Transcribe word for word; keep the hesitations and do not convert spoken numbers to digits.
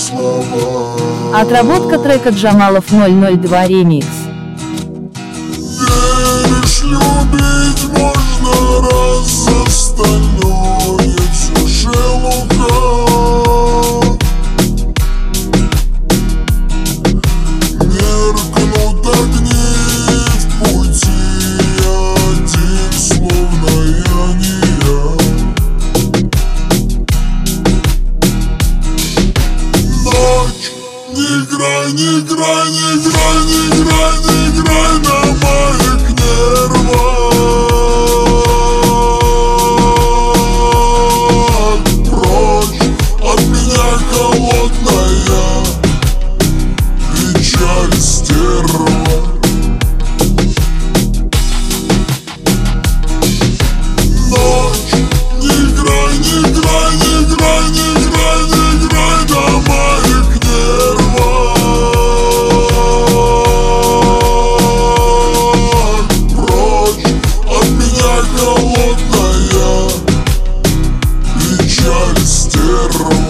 слова. Отработка трека Джамалов ноль ноль два ремикс. Веришь, любить можно, раз остальное все шелуха. Меркнут огни в пути, один словно я не я. Ночь, не играй, не играй, не играй, не играй, не играй на моих нервах. Прочь от меня холодная печаль стерва. Ночь, не играй, не играй, не играй, не играй, не играй на моих нервах. Прочь от меня холодная печаль стерва.